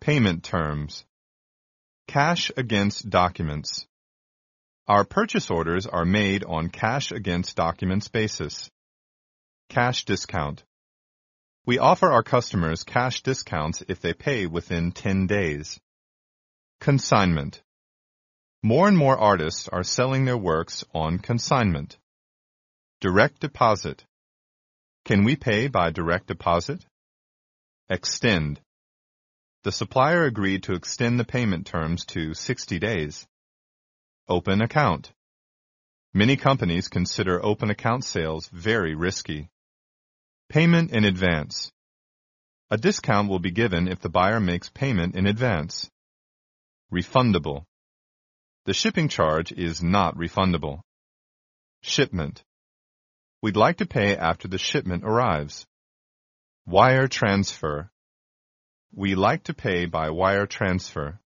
Payment terms. Cash against documents. Our purchase orders are made on cash against documents basis. Cash discount. We offer our customers cash discounts if they pay within 10 days. Consignment. More and more artists are selling their works on consignment. Direct deposit. Can we pay by direct deposit? Extend. The supplier agreed to extend the payment terms to 60 days. Open account. Many companies consider open account sales very risky. Payment in advance. A discount will be given if the buyer makes payment in advance. Refundable. The shipping charge is not refundable. Shipment. We'd like to pay after the shipment arrives. Wire transfer. We like to pay by wire transfer.